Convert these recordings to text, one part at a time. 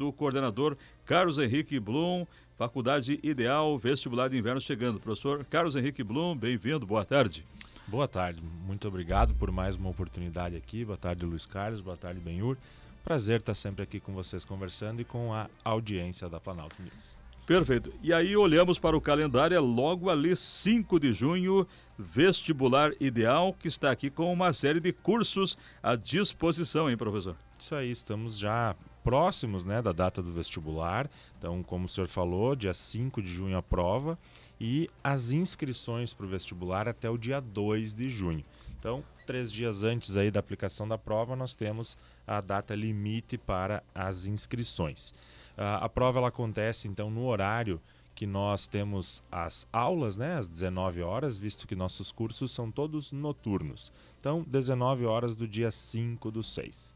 do coordenador Carlos Henrique Blum, Faculdade Ideal, vestibular de inverno chegando. Professor Carlos Henrique Blum, bem-vindo, boa tarde. Boa tarde, muito obrigado por mais uma oportunidade aqui. Boa tarde, Luiz Carlos, boa tarde, Benhur. Prazer estar sempre aqui com vocês conversando e com a audiência da Planalto News. Perfeito. E aí olhamos para o calendário, é logo ali 5 de junho, vestibular ideal, que está aqui com uma série de cursos à disposição, hein, professor? Isso aí, estamos já próximos, né, da data do vestibular. Então, como o senhor falou, dia 5 de junho a prova e as inscrições para o vestibular até o dia 2 de junho. Então, 3 dias antes aí da aplicação da prova, nós temos a data limite para as inscrições. A prova ela acontece, então, no horário que nós temos as aulas, né, às 19 horas, visto que nossos cursos são todos noturnos. Então, 19 horas do dia 5/6.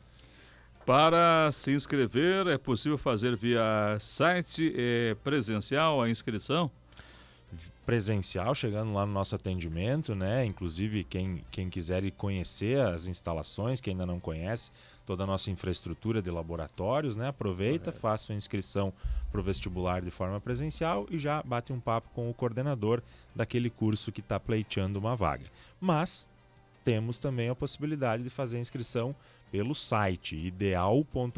Para se inscrever, é possível fazer via site presencial a inscrição? Presencial, chegando lá no nosso atendimento, né? Inclusive quem quiser ir conhecer as instalações, que ainda não conhece, toda a nossa infraestrutura de laboratórios, né? Aproveita, faça a inscrição para o vestibular de forma presencial e já bate um papo com o coordenador daquele curso que está pleiteando uma vaga. Mas temos também a possibilidade de fazer a inscrição pelo site ideal.com.br.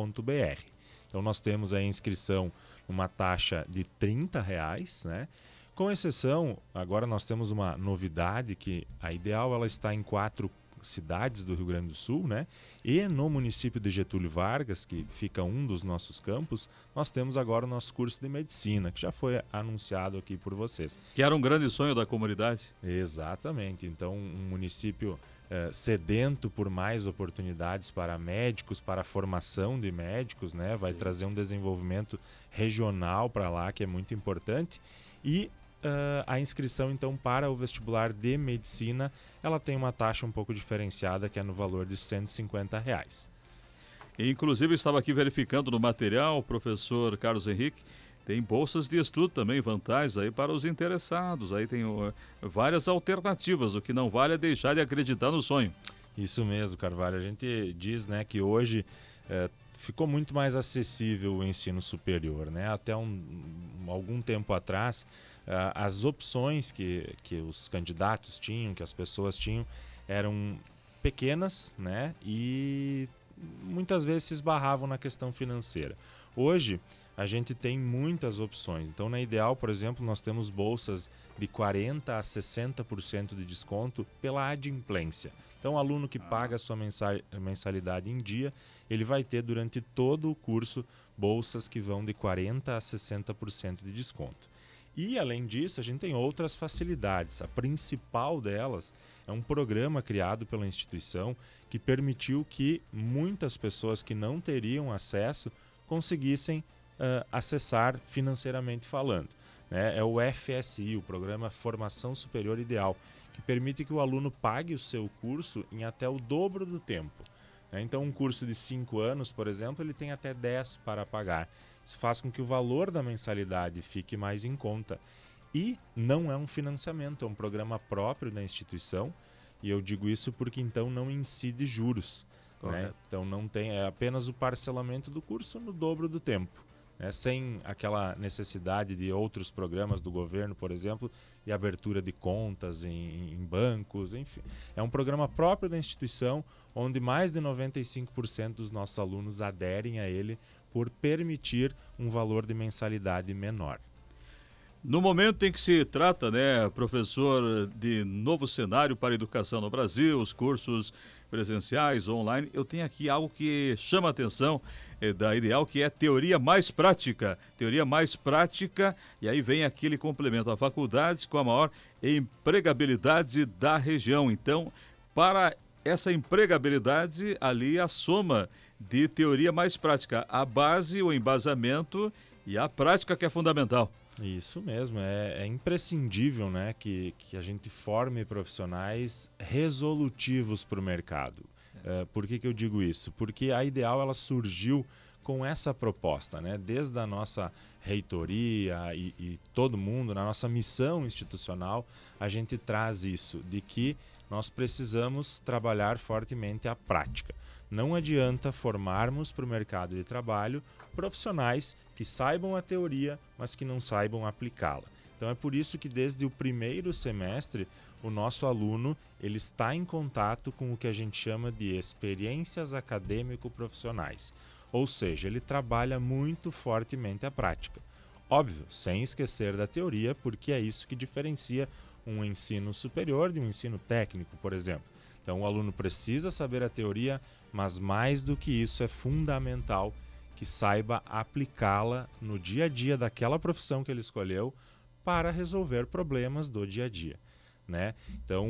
Então nós temos a inscrição numa taxa de R$30, né? Com exceção, agora nós temos uma novidade que a Ideal ela está em 4 cidades do Rio Grande do Sul, né? E no município de Getúlio Vargas, que fica um dos nossos campos, nós temos agora o nosso curso de medicina, que já foi anunciado aqui por vocês. Que era um grande sonho da comunidade. Exatamente. Então, um município sedento por mais oportunidades para médicos, para a formação de médicos, né? Vai trazer um desenvolvimento regional para lá, que é muito importante. E a inscrição, então, para o vestibular de medicina, ela tem uma taxa um pouco diferenciada, que é no valor de R$150. Inclusive, estava aqui verificando no material, o professor Carlos Henrique, tem bolsas de estudo também, vantagens aí para os interessados, aí tem várias alternativas, o que não vale é deixar de acreditar no sonho. Isso mesmo, Carvalho, a gente diz, né, que hoje ficou muito mais acessível o ensino superior, né? Até algum tempo atrás, as opções que os candidatos tinham, que as pessoas tinham, eram pequenas, né? E muitas vezes se esbarravam na questão financeira. Hoje, a gente tem muitas opções. Então, na Ideal, por exemplo, nós temos bolsas de 40% a 60% de desconto pela adimplência. Então, o aluno que paga a sua mensalidade em dia, ele vai ter durante todo o curso bolsas que vão de 40% a 60% de desconto. E, além disso, a gente tem outras facilidades. A principal delas é um programa criado pela instituição que permitiu que muitas pessoas que não teriam acesso conseguissem acessar financeiramente falando. Né? É o FSI, o Programa Formação Superior Ideal, que permite que o aluno pague o seu curso em até o dobro do tempo. Né? Então, um curso de 5 anos, por exemplo, ele tem até 10 para pagar. Isso faz com que o valor da mensalidade fique mais em conta. E não é um financiamento, é um programa próprio da instituição, e eu digo isso porque então não incide juros. Né? Então não tem, é apenas o parcelamento do curso no dobro do tempo. Sem aquela necessidade de outros programas do governo, por exemplo, e abertura de contas em bancos, enfim. É um programa próprio da instituição, onde mais de 95% dos nossos alunos aderem a ele por permitir um valor de mensalidade menor. No momento em que se trata, né, professor, de novo cenário para a educação no Brasil, os cursos presenciais, online, eu tenho aqui algo que chama a atenção da Ideal, que é teoria mais prática. Teoria mais prática, e aí vem aquele complemento a faculdades com a maior empregabilidade da região. Então, para essa empregabilidade, ali a soma de teoria mais prática, a base, o embasamento e a prática que é fundamental. Isso mesmo, é imprescindível, né, que a gente forme profissionais resolutivos para o mercado. Por que eu digo isso? Porque a Ideal ela surgiu com essa proposta, né? Desde a nossa reitoria e todo mundo, na nossa missão institucional, a gente traz isso, de que nós precisamos trabalhar fortemente a prática. Não adianta formarmos para o mercado de trabalho profissionais que saibam a teoria, mas que não saibam aplicá-la. Então é por isso que desde o primeiro semestre o nosso aluno ele está em contato com o que a gente chama de experiências acadêmico-profissionais. Ou seja, ele trabalha muito fortemente a prática. Óbvio, sem esquecer da teoria, porque é isso que diferencia um ensino superior de um ensino técnico, por exemplo. Então o aluno precisa saber a teoria, mas mais do que isso é fundamental que saiba aplicá-la no dia a dia daquela profissão que ele escolheu para resolver problemas do dia a dia, né? Então,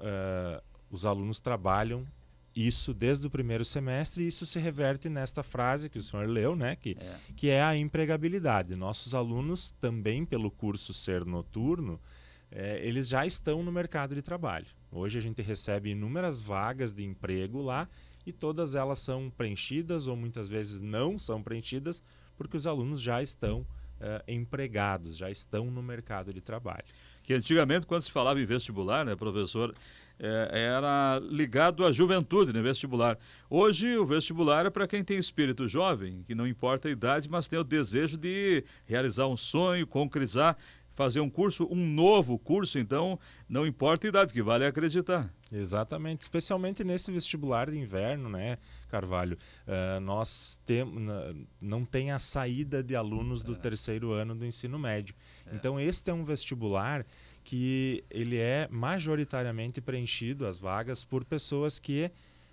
os alunos trabalham isso desde o primeiro semestre e isso se reverte nesta frase que o senhor leu, né? Que é a empregabilidade. Nossos alunos, também pelo curso Ser Noturno, eles já estão no mercado de trabalho. Hoje a gente recebe inúmeras vagas de emprego lá e todas elas são preenchidas ou muitas vezes não são preenchidas porque os alunos já estão empregados, já estão no mercado de trabalho. Que antigamente, quando se falava em vestibular, né, professor, era ligado à juventude, né, vestibular. Hoje, o vestibular é para quem tem espírito jovem, que não importa a idade, mas tem o desejo de realizar um sonho, concretizar, fazer um curso, um novo curso, então não importa a idade, que vale acreditar. Exatamente, especialmente nesse vestibular de inverno, né, Carvalho? Nós não tem a saída de alunos do terceiro ano do ensino médio. Então, este é um vestibular que ele é majoritariamente preenchido, as vagas, por pessoas que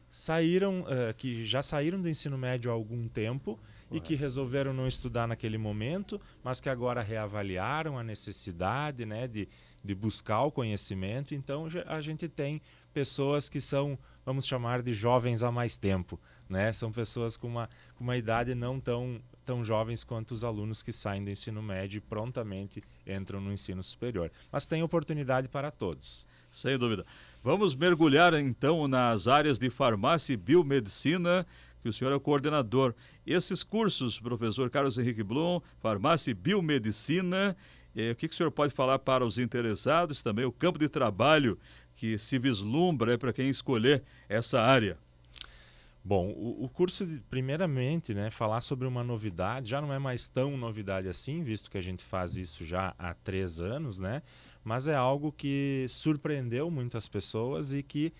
que já saíram do ensino médio há algum tempo e que resolveram não estudar naquele momento, mas que agora reavaliaram a necessidade, né, de buscar o conhecimento. Então, a gente tem pessoas que são, vamos chamar de jovens há mais tempo, né? São pessoas com uma idade não tão jovens quanto os alunos que saem do ensino médio e prontamente entram no ensino superior. Mas tem oportunidade para todos. Sem dúvida. Vamos mergulhar então nas áreas de farmácia e biomedicina, que o senhor é o coordenador. Esses cursos, professor Carlos Henrique Blum, farmácia e biomedicina, o que o senhor pode falar para os interessados, também o campo de trabalho que se vislumbra para quem escolher essa área? Bom, o curso, primeiramente, né, falar sobre uma novidade, já não é mais tão novidade assim, visto que a gente faz isso já há 3 anos, né? Mas é algo que surpreendeu muitas pessoas e que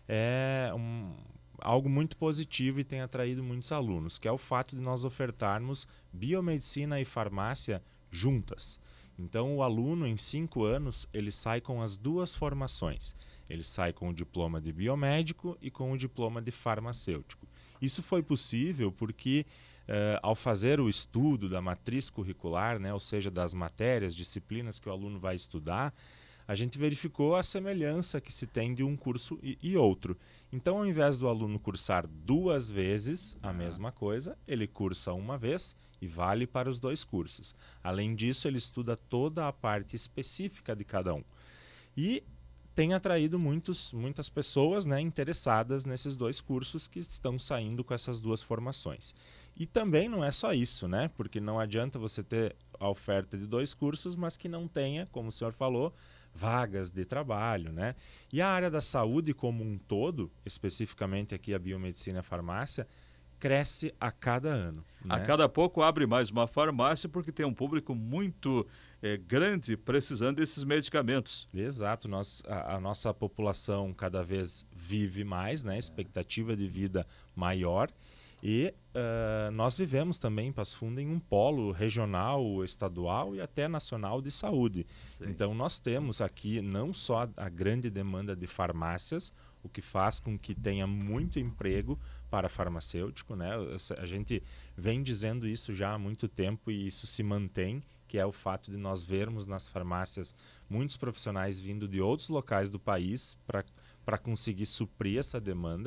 é algo muito positivo e tem atraído muitos alunos, que é o fato de nós ofertarmos biomedicina e farmácia juntas. Então, o aluno, em 5 anos, ele sai com as 2 formações. Ele sai com o diploma de biomédico e com o diploma de farmacêutico. Isso foi possível porque, ao fazer o estudo da matriz curricular, né, ou seja, das matérias, disciplinas que o aluno vai estudar, a gente verificou a semelhança que se tem de um curso e outro. Então, ao invés do aluno cursar 2 vezes a mesma coisa, ele cursa uma vez e vale para os 2 cursos. Além disso, ele estuda toda a parte específica de cada um. E tem atraído muitas pessoas, né, interessadas nesses 2 cursos que estão saindo com essas 2 formações. E também não é só isso, né? Porque não adianta você ter a oferta de 2 cursos, mas que não tenha, como o senhor falou, vagas de trabalho, né? E a área da saúde como um todo, especificamente aqui a biomedicina e a farmácia, cresce a cada ano. A né? cada pouco abre mais uma farmácia porque tem um público muito grande precisando desses medicamentos. Exato, a nossa população cada vez vive mais, né? Expectativa de vida maior. E nós vivemos também em Passo Fundo em um polo regional, estadual e até nacional de saúde. Sim. Então nós temos aqui não só a grande demanda de farmácias, o que faz com que tenha muito emprego para farmacêutico, né? A gente vem dizendo isso já há muito tempo e isso se mantém, que é o fato de nós vermos nas farmácias muitos profissionais vindo de outros locais do país para conseguir suprir essa demanda.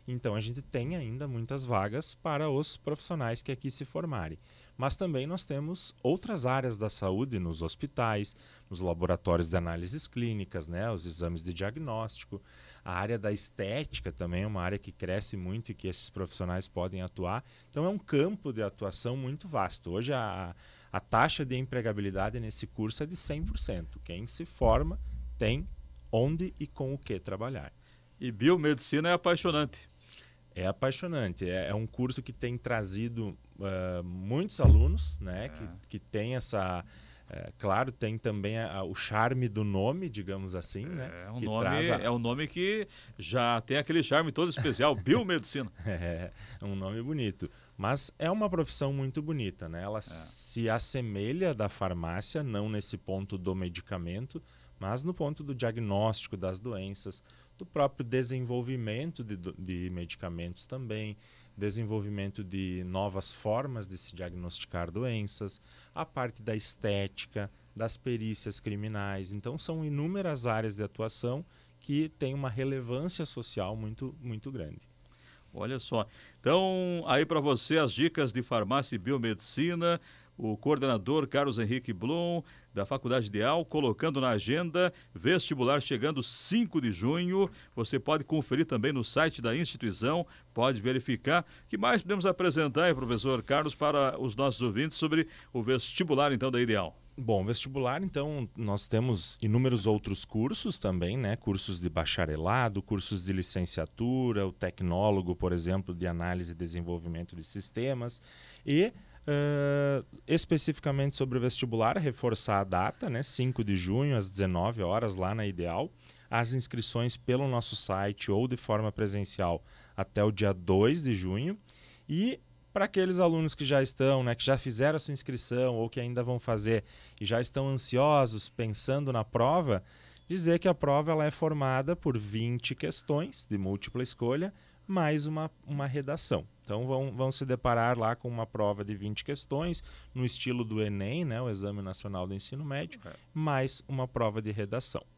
Então a gente tem ainda muitas vagas para os profissionais que aqui se formarem. Mas também nós temos outras áreas da saúde nos hospitais, nos laboratórios de análises clínicas, né, os exames de diagnóstico. A área da estética também é uma área que cresce muito e que esses profissionais podem atuar. Então é um campo de atuação muito vasto. Hoje a taxa de empregabilidade nesse curso é de 100%. Quem se forma tem onde e com o que trabalhar. E biomedicina é apaixonante. É apaixonante. É um curso que tem trazido muitos alunos, né? Que tem essa... claro, tem também o charme do nome, digamos assim, né? É um nome que já tem aquele charme todo especial, biomedicina. É um nome bonito. Mas é uma profissão muito bonita, né? Ela se assemelha da farmácia, não nesse ponto do medicamento, mas no ponto do diagnóstico das doenças, do próprio desenvolvimento de medicamentos também, desenvolvimento de novas formas de se diagnosticar doenças, a parte da estética, das perícias criminais. Então, são inúmeras áreas de atuação que têm uma relevância social muito, muito grande. Olha só. Então, aí para você as dicas de farmácia e biomedicina, o coordenador Carlos Henrique Blum, da Faculdade Ideal, colocando na agenda, vestibular chegando 5 de junho. Você pode conferir também no site da instituição, pode verificar. O que mais podemos apresentar, hein, professor Carlos, para os nossos ouvintes sobre o vestibular, então, da Ideal? Bom, vestibular, então, nós temos inúmeros outros cursos também, né? Cursos de bacharelado, cursos de licenciatura, o tecnólogo, por exemplo, de análise e desenvolvimento de sistemas. E, especificamente sobre o vestibular, reforçar a data, né? 5 de junho, às 19 horas, lá na Ideal. As inscrições pelo nosso site ou de forma presencial até o dia 2 de junho. E para aqueles alunos que já estão, né, que já fizeram a sua inscrição ou que ainda vão fazer e já estão ansiosos, pensando na prova, dizer que a prova ela é formada por 20 questões de múltipla escolha, mais uma redação. Então vão se deparar lá com uma prova de 20 questões, no estilo do Enem, né, o Exame Nacional do Ensino Médio, mais uma prova de redação.